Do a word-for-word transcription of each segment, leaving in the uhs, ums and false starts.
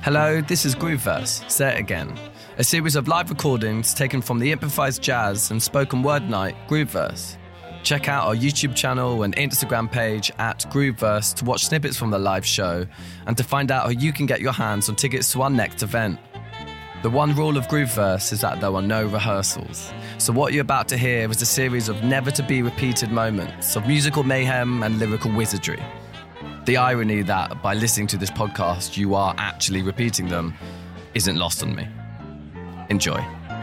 Hello, this is Grooveverse, Say It Again, a series of live recordings taken from the improvised jazz and spoken word night Grooveverse. Check out our YouTube channel and Instagram page at Grooveverse to watch snippets from the live show and to find out how you can get your hands on tickets to our next event. The one rule of Grooveverse is that there are no rehearsals. So what you're about to hear is a series of never-to-be-repeated moments of musical mayhem and lyrical wizardry. The irony that by listening to this podcast you are actually repeating them isn't lost on me. Enjoy.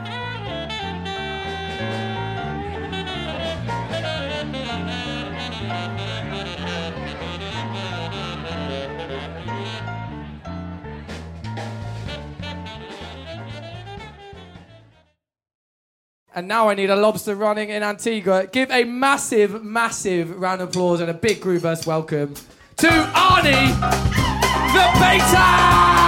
And now I need a lobster running in Antigua. Give a massive, massive round of applause and a big Grooveverse welcome to Arnie the Baiter!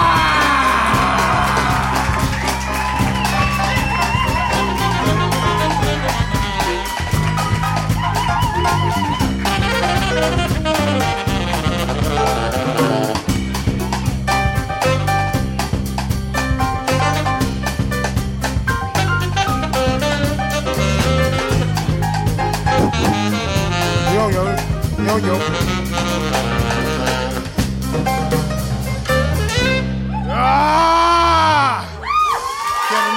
Yo, yo, yo, yo. Ah! Getting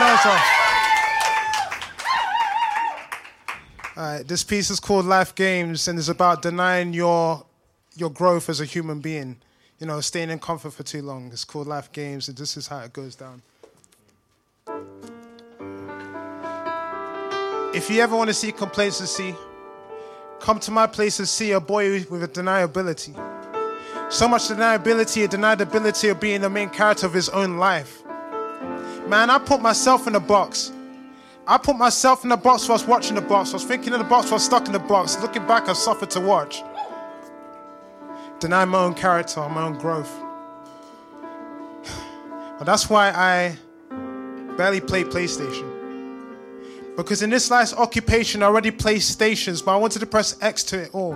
nicer. All right, this piece is called Life Games and is about denying your your growth as a human being. You know, staying in comfort for too long. It's called Life Games, and this is how it goes down. If you ever want to see complacency, come to my place and see a boy with a deniability. So much deniability, a deniability of being the main character of his own life. Man, I put myself in a box. I put myself in the box while I was watching the box. I was thinking of the box while I was stuck in the box. Looking back, I suffered to watch. Deny my own character, my own growth. But that's why I barely play PlayStation. Because in this life's occupation, I already played stations, but I wanted to press X to it all.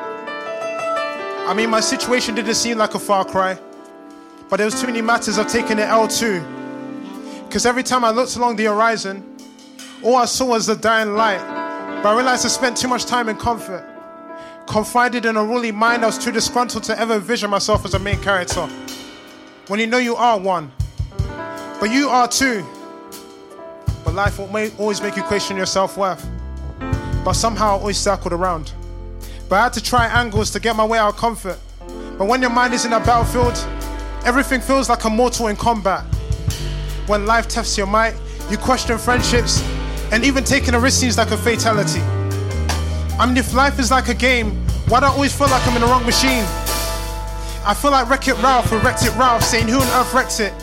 I mean, my situation didn't seem like a far cry, but there was too many matters of taking the L too. Because every time I looked along the horizon, all I saw was the dying light. But I realized I spent too much time in comfort. Confided in a ruling mind, I was too disgruntled to ever envision myself as a main character. When you know you are one, but you are too. But life will may always make you question your self-worth. But somehow I always circled around. But I had to try angles to get my way out of comfort. But when your mind is in a battlefield, everything feels like a mortal in combat. When life tests your might, you question friendships, and even taking a risk seems like a fatality. I mean, if life is like a game, why do I always feel like I'm in the wrong machine? I feel like Wreck-It Ralph with Wrecked It Ralph, saying who on earth wrecked it?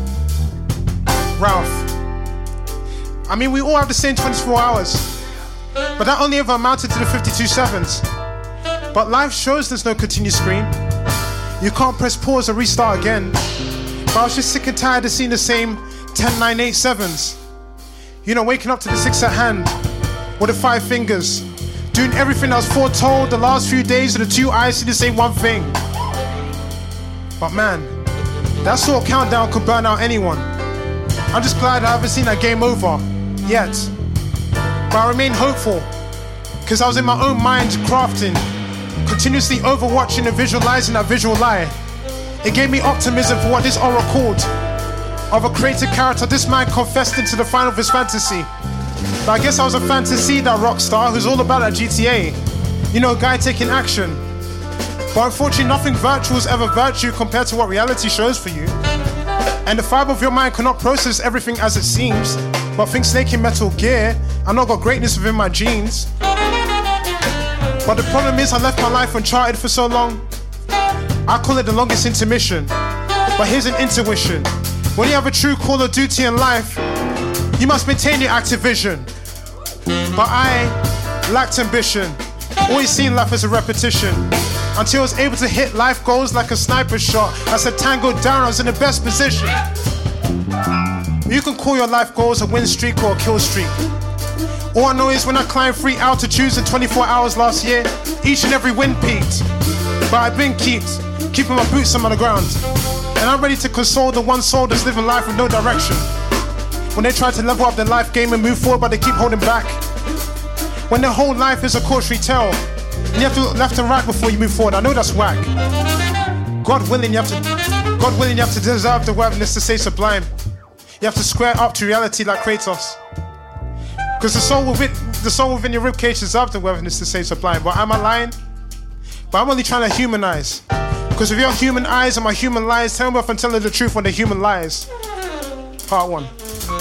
Ralph. I mean, we all have the same twenty-four hours, but that only ever amounted to the fifty-two sevens. But life shows there's no continuous screen. You can't press pause or restart again. But I was just sick and tired of seeing the same ten, nine, eight, sevens. You know, waking up to the six at hand, with the five fingers, doing everything I was foretold the last few days with the two eyes to the same one thing. But man, that sort of countdown could burn out anyone. I'm just glad I haven't seen that game over yet. But I remain hopeful, because I was in my own mind crafting, continuously overwatching and visualizing that visual lie. It gave me optimism for what this aura called. Of a created character, this man confessed into the final of his fantasy. But I guess I was a fantasy, that rock star who's all about that G T A. You know, a guy taking action. But unfortunately, nothing virtual is ever virtue compared to what reality shows for you. And the fibre of your mind cannot process everything as it seems, but think snake in metal gear, I've not got greatness within my genes. But the problem is I left my life uncharted for so long. I call it the longest intermission. But here's an intuition. When you have a true call of duty in life, you must maintain your active vision. But I lacked ambition, always seen life as a repetition. Until I was able to hit life goals like a sniper shot. As I tangled down, I was in the best position. You can call your life goals a win streak or a kill streak. All I know is when I climbed three altitudes in twenty-four hours last year, each and every wind peaked. But I've been kept, keeping my boots on the ground. And I'm ready to console the one soul that's living life with no direction. When they try to level up their life game and move forward, but they keep holding back. When their whole life is a cautionary tale, and you have to look left and right before you move forward. I know that's whack. God willing, you have to, God willing, you have to deserve the worthiness to stay sublime. You have to square up to reality like Kratos. Because the soul within, the soul within your ribcage deserves the worthiness to stay sublime. But am I lying? But I'm only trying to humanize. Because with your human eyes and my human lies, tell me if I'm telling the truth when the human lies. Part one.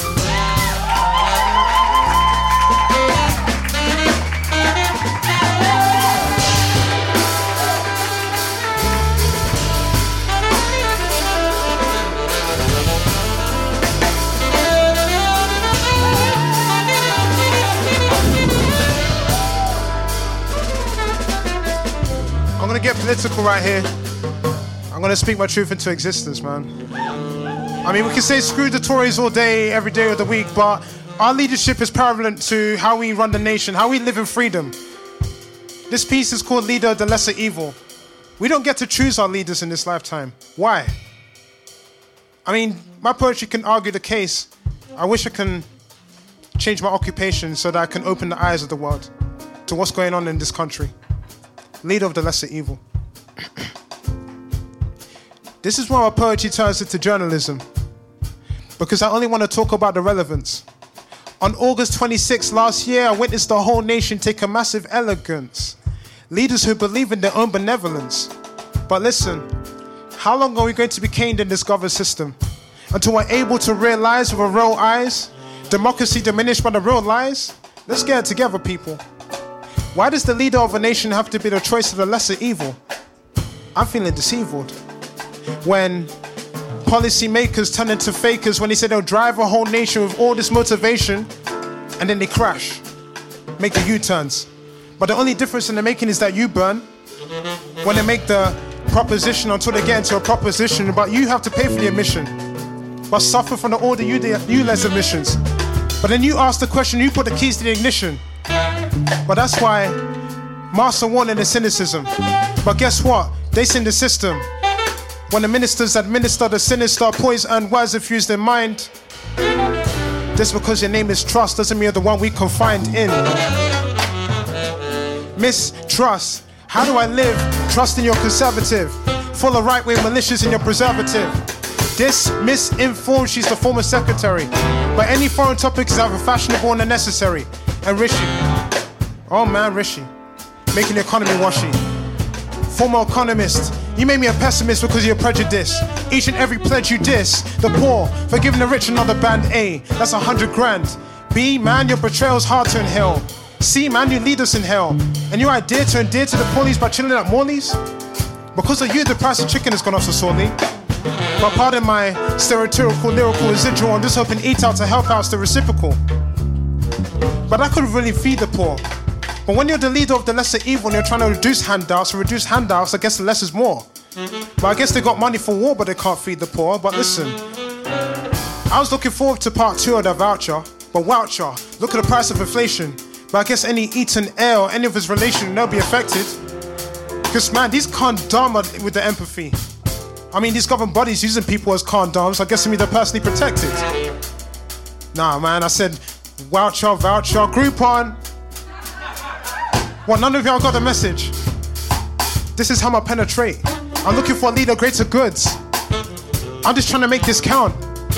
I'm gonna get political right here. I'm gonna speak my truth into existence, man. I mean, we can say screw the Tories all day, every day of the week, but our leadership is paramount to how we run the nation, how we live in freedom. This piece is called Leader of the Lesser Evil. We don't get to choose our leaders in this lifetime. Why? I mean, my poetry can argue the case. I wish I can change my occupation so that I can open the eyes of the world to what's going on in this country. Leader of the lesser evil. This is why my poetry turns into journalism. Because I only want to talk about the relevance. On August twenty-sixth last year, I witnessed the whole nation take a massive elegance. Leaders who believe in their own benevolence. But listen, how long are we going to be caned in this government system? Until we're able to realize with our real eyes, democracy diminished by the real lies? Let's get it together, people. Why does the leader of a nation have to be the choice of the lesser evil? I'm feeling deceived. When policymakers turn into fakers, when they say they'll drive a whole nation with all this motivation, and then they crash, make the U-turns. But the only difference in the making is that you burn. When they make the proposition until they get into a proposition, but you have to pay for the admission, but suffer from the order you, you less emissions. But then you ask the question, you put the keys to the ignition. But that's why Master wanted the cynicism. But guess what? They sin the system. When the ministers administer the sinister poison and words infuse their mind. Just because your name is trust doesn't mean you're the one we confined in. Mistrust. How do I live? Trusting you're conservative. Full of right-wing malicious in your preservative. This misinformed, she's the former secretary. But any foreign topic is either fashionable and unnecessary. And Rishi. Oh man, Rishi. Making the economy washy. Former economist. You made me a pessimist because of your prejudice. Each and every pledge you diss. The poor, for giving the rich another band A. That's a hundred grand. B, man, your betrayal's hard to inhale. C, man, you lead us in hell. And your idea to endear to the police by chilling at Morley's? Because of you, the price of chicken has gone up so sorely. But pardon my stereotypical lyrical residual on this hoping eat out to help out the reciprocal. But I could really feed the poor. But when you're the leader of the lesser evil and you're trying to reduce handouts and reduce handouts, I guess the less is more. But I guess they got money for war, but they can't feed the poor. But listen, I was looking forward to part two of that voucher. But voucher, look at the price of inflation. But I guess any Eton heir or any of his relation, they'll be affected. Because man, these condoms with the empathy. I mean, these government bodies using people as condoms, I guess it means they're personally protected. Nah, man, I said voucher, voucher, Groupon. What, none of y'all got the message? This is how I penetrate. I'm looking for a leader of greater goods. I'm just trying to make this count.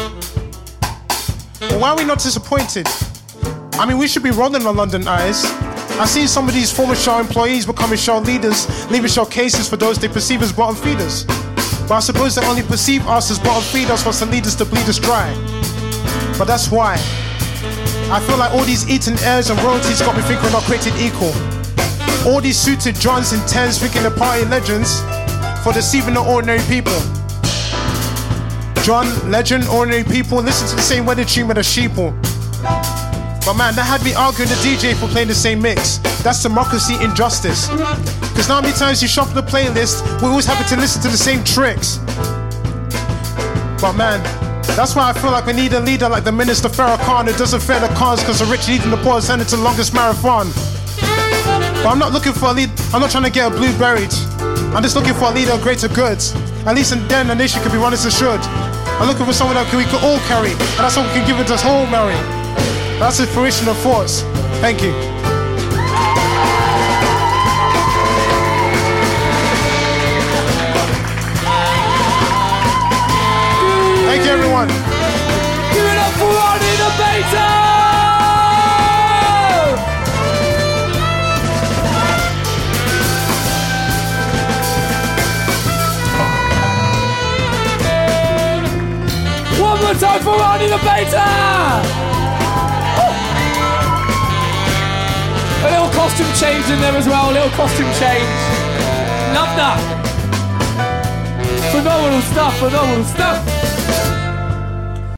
But why are we not disappointed? I mean, we should be rolling on London eyes. I've seen some of these former Shell employees becoming Shell leaders, leaving Shell cases for those they perceive as bottom feeders. But I suppose they only perceive us as bottom feeders for some leaders to bleed us dry. But that's why I feel like all these Eton heirs and royalties got me thinking we're not created equal. All these suited Johns and Tens thinking they're party legends for deceiving the ordinary people. John, legend, ordinary people, listen to the same wedding tune with a sheeple. But man, that had me arguing the D J for playing the same mix. That's democracy injustice. Cause now how many times you shuffle the playlist, we always happen to listen to the same tricks. But man, that's why I feel like we need a leader like the Minister Farrakhan who doesn't fear the cons cause the rich leading the poor send it to the longest marathon. But I'm not looking for a lead, I'm not trying to get a blueberry. I'm just looking for a leader of greater goods. At least then the nation can be run as it should. I'm looking for someone that we can all carry, and that's what we can give it to us whole, Mary. That's the fruition of thoughts. Thank you. Thank you, everyone. Give it up for Arnie the Beta! One more time for Arnie the Beta! A little costume change in there as well, a little costume change. Love that. Phenomenal stuff, phenomenal stuff.